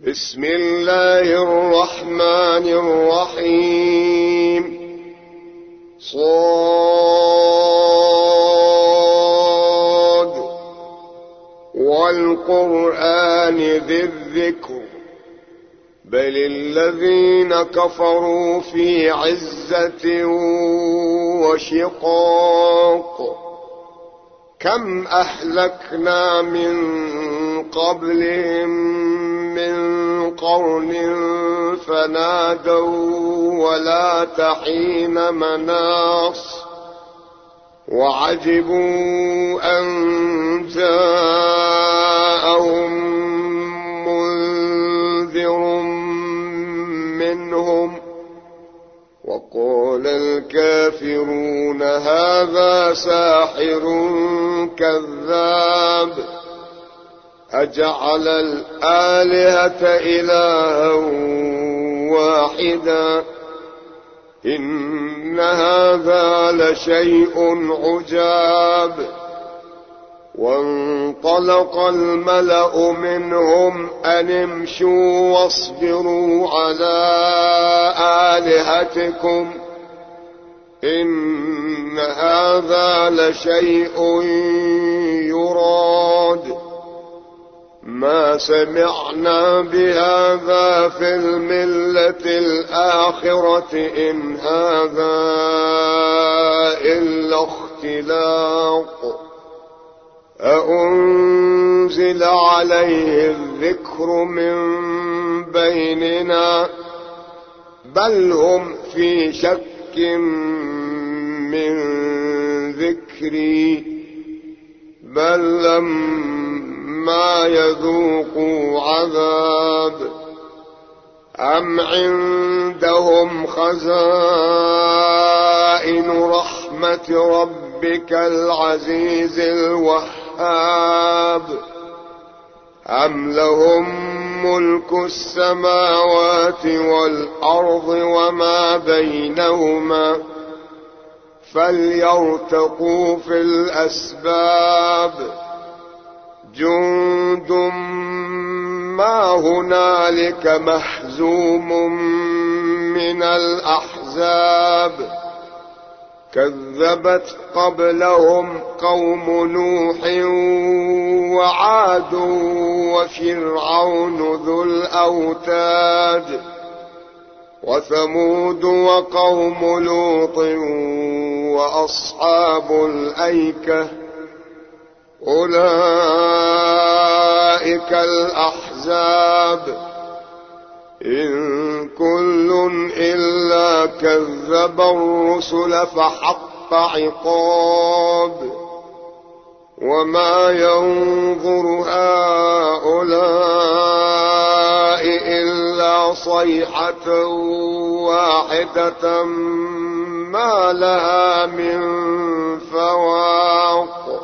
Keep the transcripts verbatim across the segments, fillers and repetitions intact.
بسم الله الرحمن الرحيم. صاد والقرآن ذي الذكر بل الذين كفروا في عزة وشقاق كم أهلكنا من قبلهم من قرن فنادوا ولا تحين مناص وعجبوا أن جاءهم منذر منهم وقال الكافرون هذا ساحر كذاب أجعل الآلهة إلها واحدا إن هذا لشيء عجاب. وانطلق الملأ منهم أن امشوا واصبروا على آلهتكم إن هذا لشيء يراد ما سمعنا بهذا في الملة الآخرة إن هذا إلا اختلاق أأنزل عليه الذكر من بيننا بل هم في شك من ذكري بل لما يذوقوا عذاب أم عندهم خزائن رحمة ربك العزيز الوهاب أم لهم ملك السماوات والأرض وما بينهما فليرتقوا في الأسباب جند ما هنالك مهزوم من الأحزاب كذبت قبلهم قوم نوح وعاد وفرعون ذو الأوتاد وثمود وقوم لوط وأصحاب الأيكة أولئك الأحزاب إن كل إلا كذب الرسل فحق عقاب وما ينظر هؤلاء إلا صيحة واحدة ما لها من فواق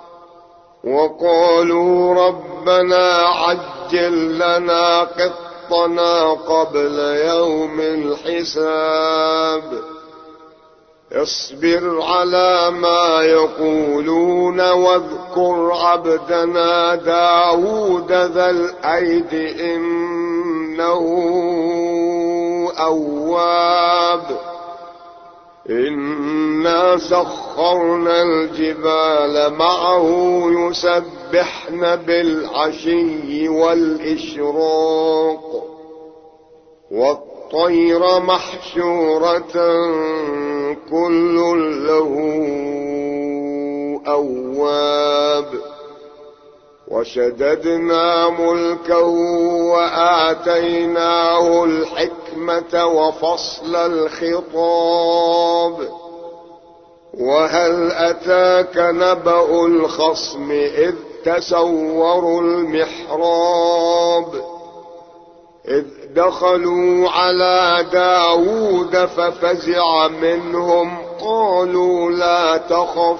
وقالوا ربنا عجل لنا قطنا قبل يوم الحساب اصبر على ما يقولون واذكر عبدنا داود ذا الأيد إنه أواب إنا سخرنا الجبال معه يسبحن بالعشي والإشراق والطير محشورة كل له أواب وشددنا ملكه وآتيناه الحكمة وفصل الخطاب وهل أتاك نبأ الخصم إذ تسوروا المحراب إذ دخلوا على داود ففزع منهم قالوا لا تخف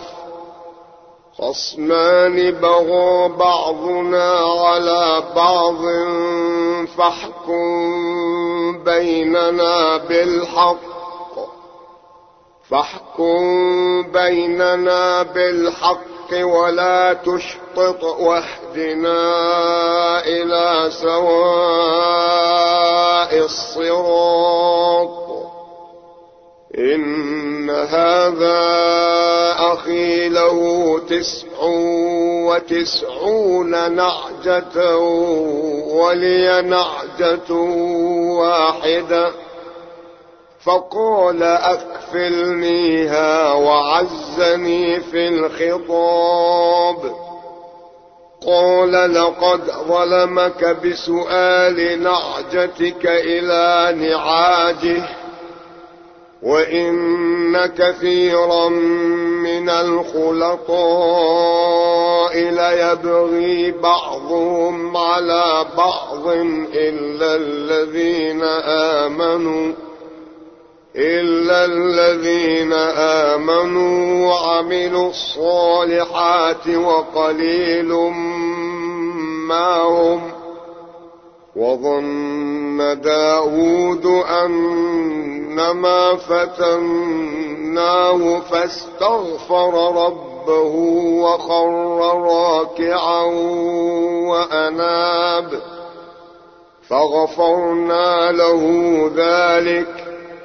خصمان بغى بعضنا على بعض فاحكم بيننا بالحق فاحكم بيننا بالحق ولا تشطط واهدنا إلى سواء الصراط. إن هذا أخي له تسع وتسعون نعجة ولي نعجة واحدة، فقال أكفلنيها وعزني في الخطاب. قال لقد ظلمك بسؤال نعجتك إلى نعاجه، وإن كثيرا من الخلطاء ليبغي بعضهم على بعض إلا الذين آمنوا إلا الذين آمنوا وعملوا الصالحات وقليل ما هم. وظن داود أنما فتناه فاستغفر ربه وخر راكعا وأناب، فغفرنا له ذلك،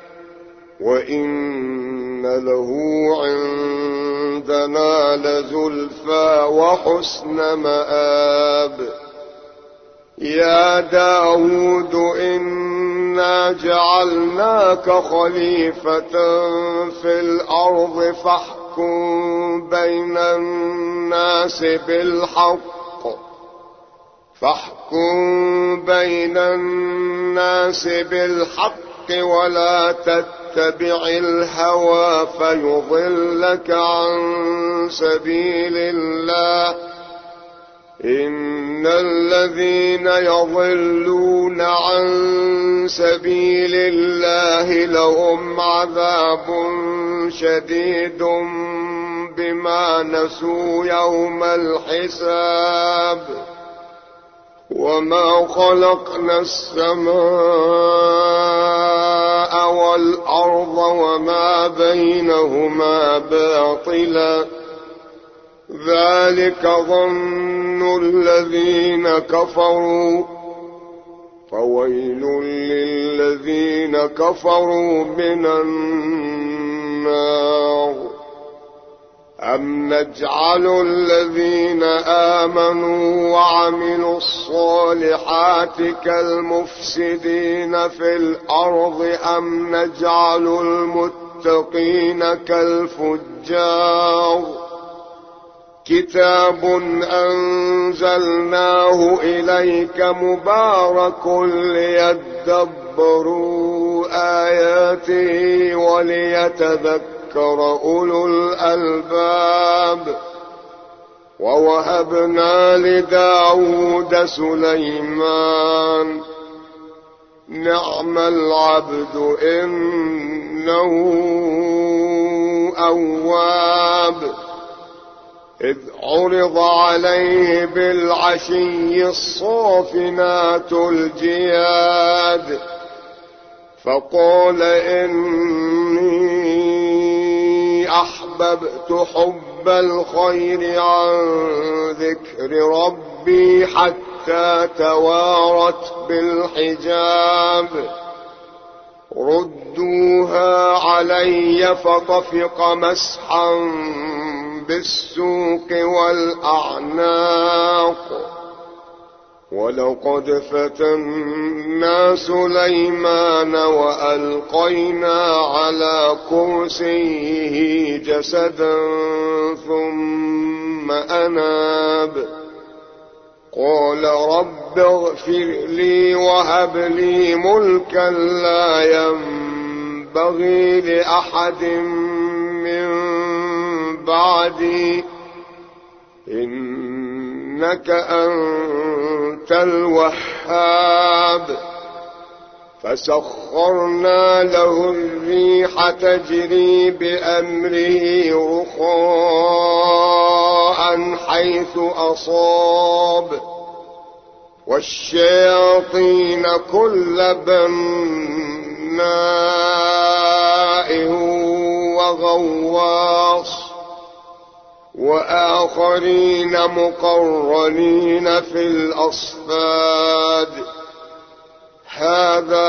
وإن له عندنا لزلفى وحسن مآب. يا داود إنا جعلناك خليفة في الأرض فاحكم بين الناس بالحق فاحكم بين الناس بالحق ولا تتبع الهوى فيضلك عن سبيل الله. إن الذين يضلون عن سبيل الله لهم عذاب شديد بما نسوا يوم الحساب. وما خلقنا السماء والأرض وما بينهما باطلا، ذلك ظن الذين كفروا، فويل للذين كفروا من النار. أم نجعل الذين آمنوا وعملوا الصالحات كالمفسدين في الأرض أم نجعل المتقين كالفجار. كتاب أنزلناه إليك مبارك ليدبروا آياته وليتذكروا أولو الألباب. ووهبنا لداود سليمان نعم العبد إنه أواب. إذ عرض عليه بالعشي الصافنات الجياد فقال إني أحببت حب الخير عن ذكر ربي حتى توارت بالحجاب. ردوها علي فطفق مسحا بالسوق والأعناق. ولقد فتنا سليمان وألقينا على كرسيه جسدا ثم أناب. قال رب اغفر لي وهب لي ملكا لا ينبغي لأحد من بعدي إنك أنت الوهاب. فسخرنا له الريح تجري بأمره رخاء حيث أصاب والشياطين كل بناء وغواص وآخرين مقرنين في الأصفاد هذا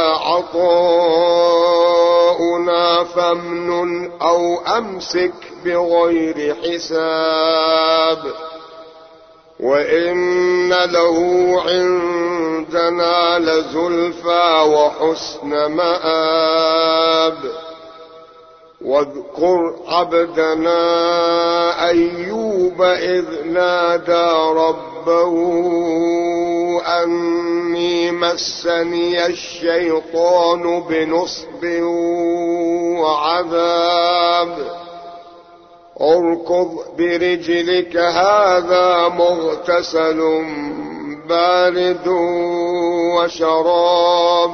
عطاؤنا فامنن أو أمسك بغير حساب وإن له عندنا لزلفى وحسن مآب واذكر عبدنا أيوب إذ نادى ربه أني مسني الشيطان بنصب وعذاب اركض برجلك هذا مغتسل بارد وشراب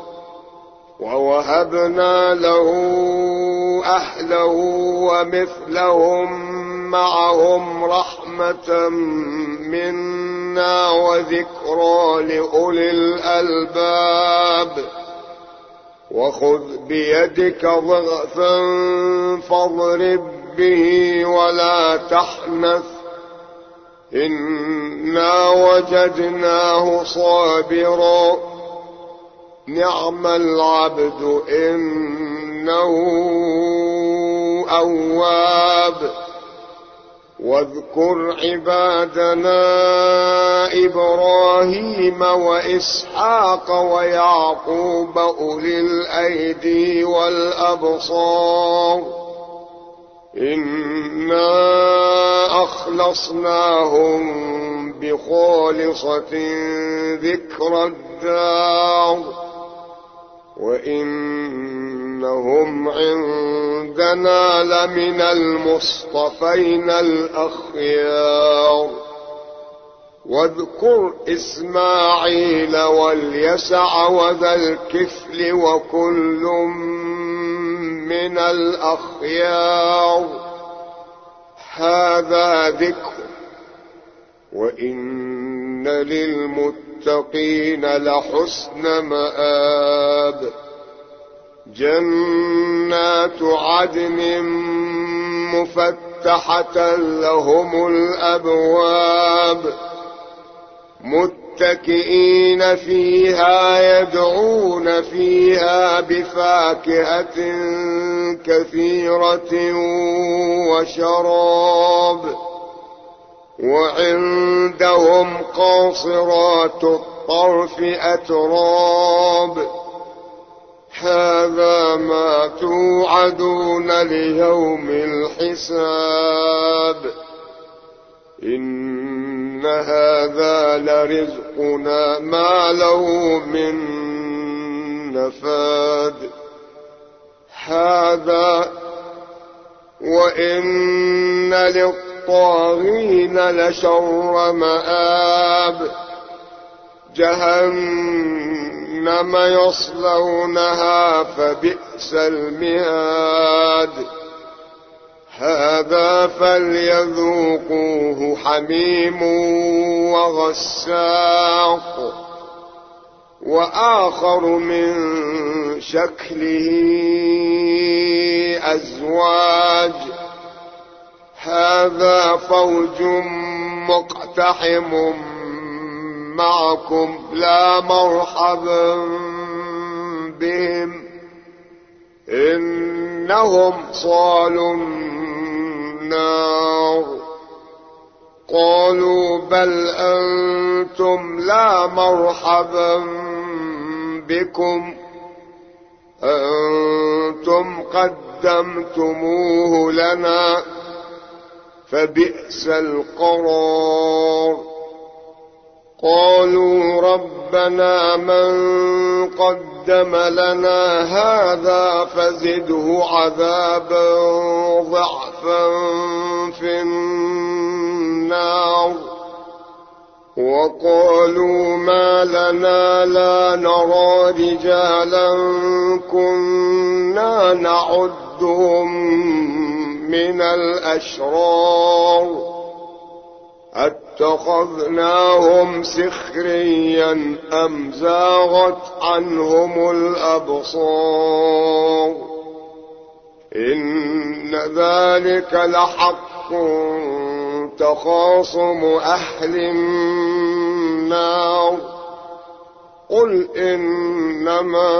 ووهبنا له أهله ومثلهم معهم رحمة منا وذكرى لأولي الألباب وخذ بيدك ضغثا فاضرب به ولا تحنث إنا وجدناه صابرا نعم العبد إنه أواب واذكر عبادنا إبراهيم وإسحاق ويعقوب أولي الأيدي والأبصار إنا أخلصناهم بخالصة ذكر الدار وإنهم عندنا لمن المصطفين الأخيار واذكر إسماعيل واليسع وذا الكفل وكل من الأخيار هذا ذكر وإن للمتقين لحسن مآب جنات عدن مفتحة لهم الأبواب متكئين فيها يدعون فيها بفاكهة كثيرة وشراب وعندهم قاصرات الطرف أتراب هذا ما توعدون ليوم الحساب إن هذا لرزقنا ما له من نفاد هذا وإن للطاغين لشر مآب جهنم يصلونها فبئس المهاد هذا فليذوقوه حميم وغساق وآخر من شكله أزواج هذا فوج مقتحم معكم لا مرحبا بهم إنهم صالوا النار قالوا بل أنتم لا مرحبا بكم أنتم قدمتموه لنا فبئس القرار قالوا ربنا من قدم لنا هذا فزده عذابا ضعفا في النار وقالوا ما لنا لا نرى رجالا كنا نعدهم من الأشرار اتخذناهم سخريا أم زاغت عنهم الأبصار إن ذلك لحق تخاصم أهل النار قل إنما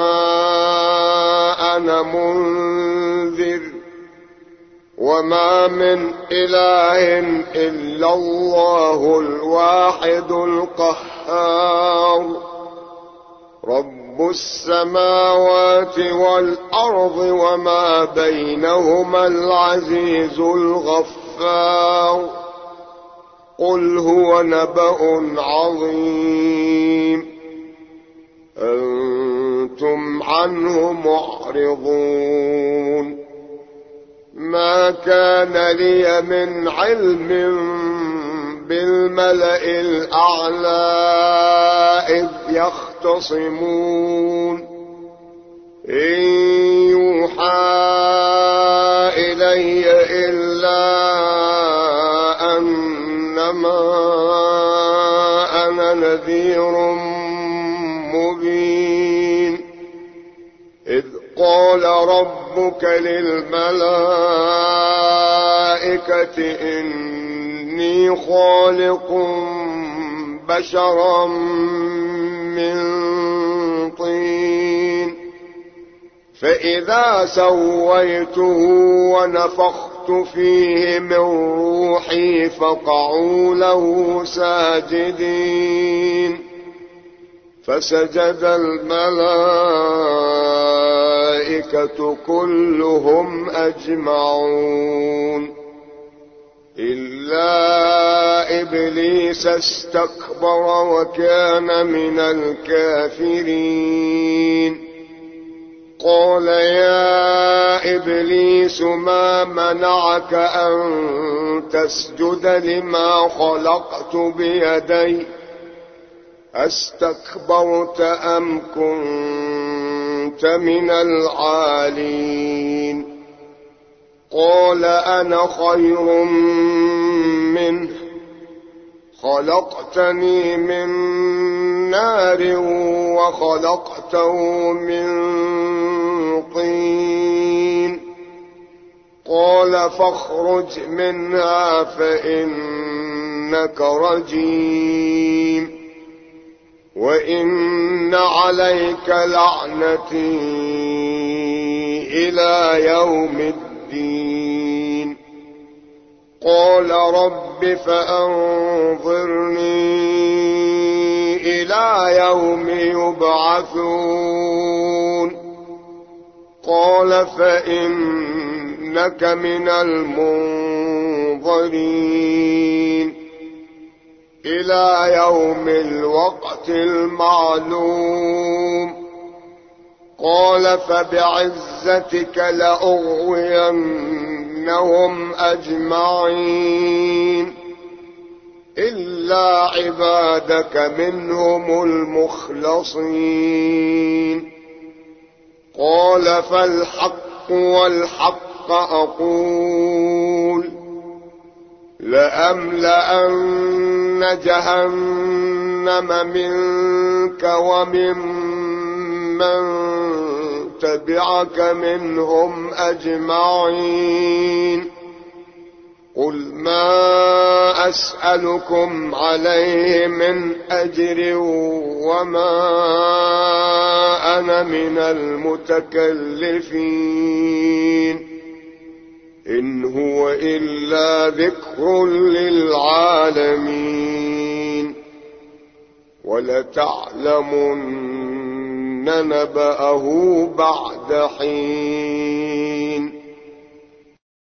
أنا منذر وما من إله إلا الله الواحد القهار رب السماوات والأرض وما بينهما العزيز الغفار قل هو نبأ عظيم أنتم عنه معرضون ما كان لي من علم بالملأ الأعلى إذ يختصمون إن يوحى إلي إلا أنما أنا نذير مبين إذ قال ربك للملائكة إني خالق بشرا من طين فإذا سويته ونفخت فيه من روحي فقعوا له ساجدين فسجد الملائكة كلهم أجمعون إلا إبليس استكبر وكان من الكافرين قال يا إبليس ما منعك أن تسجد لما خلقت بيدي أستكبرت أم كنت من العالين قال أنا خير منه خلقتني من نار وخلقته من طين قال فاخرج منها فإنك رجيم وإن عليك لعنتي إلى يوم الدين قال رب فأنظرني إلى يوم يبعثون قال فإنك من المنظرين إلى يوم الوقت المعلوم قال فبعزتك لأغوينهم أجمعين إلا عبادك منهم المخلصين قال فالحق والحق أقول لأملأن جهنم منك وممن تبعك منهم أجمعين قل ما أسألكم عليه من أجر وما أنا من المتكلفين إن هو إلا ذكر للعالمين ولتعلمن نبأه بعد حين